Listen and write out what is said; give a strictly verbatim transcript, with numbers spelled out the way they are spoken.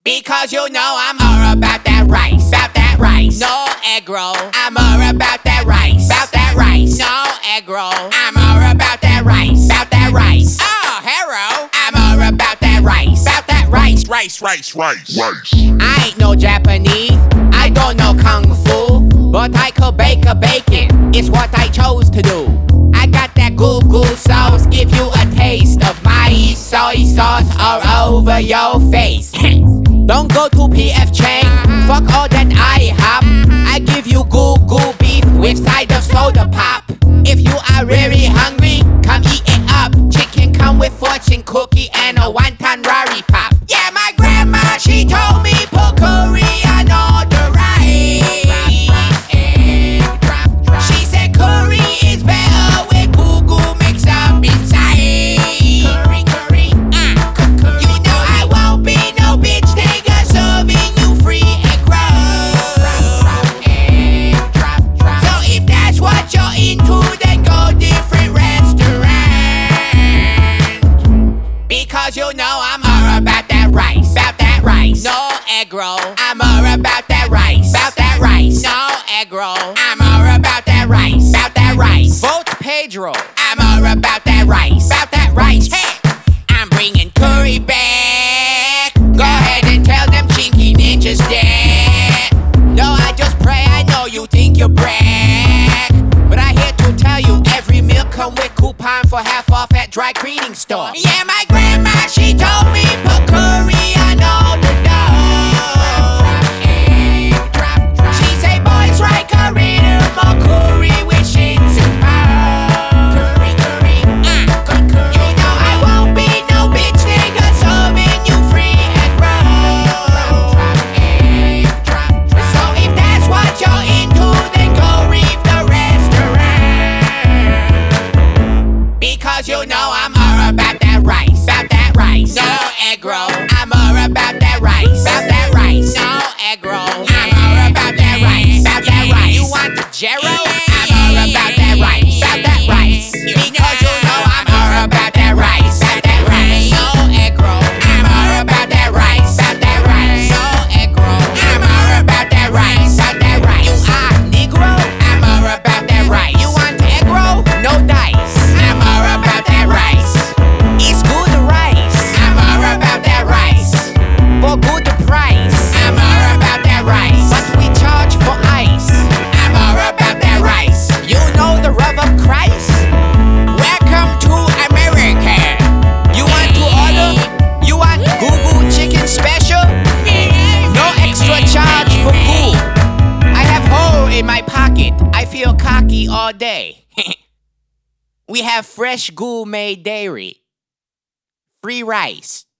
Because you know I'm all about that rice, about that rice. No egg roll, I'm all about that rice, about that rice. No egg roll, I'm all about that rice, about that rice. Oh, hero, I'm all about that rice, about that rice, rice, rice, rice, rice. I ain't no Japanese, I don't know kung fu, but I could bake a bacon, it's what I chose to do. I got that goo goo sauce, give you a taste of my soy sauce all over your face. Don't go to P F Chang, fuck all that I have. I give you goo goo beef with side of soda pop. If you are really hungry, come eat it up. Chicken come with fortune cookie and a wonton rari pop. Yeah, my grandma, she told me put curry on all the rice. She said curry is better with goo goo mixed up inside. Curry, curry, uh, curry. You know I won't be no bitch nigga serving you free egg roll. So if that's what you're into, then go different restaurant. Because you know I'm all about that rice, about that rice. No egg roll, I'm all about that rice, about that rice. No egg roll, I'm all about that rice, about that rice. Vote Pedro, I'm all about that rice, about that rice. Hey, I'm bringing curry back. Go ahead and tell them chinky ninjas that. No, I just pray, I know you think you're brag, but I here to tell you every meal come with coupon for half off at dry cleaning store. Yeah, my grandma, she told me put curry on all the dough. She say boys right curry, more curry with shit to curry, curry, uh, curry. You know I won't be no bitch nigga serving you free egg roll. So if that's what you're into, then go reap the restaurant. Because you know I'm all about that rice, about that rice. No egg roll, I'm all about that rice, about that rice. No egg roll, I'm all about that rice, about that rice. You want the Jero? I'm all about that rice, about that rice. Because you know I'm all about that rice, about that rice. No egg roll, I'm all about that rice, about that rice. No egg roll, I'm all about that rice, about that rice. You are Negro? I'm all about that rice. You want egg roll? No dice. I'm all about that rice. It's good rice. I'm all about that rice. For good price. I'm all about that rice. But we charge for ice. I'm all about that rice. You know the love of Christ? Welcome to America. You want to order? You want goo goo chicken special? No extra charge for goo. I have hole in my pocket. I feel cocky all day. We have fresh goo made dairy. Free rice.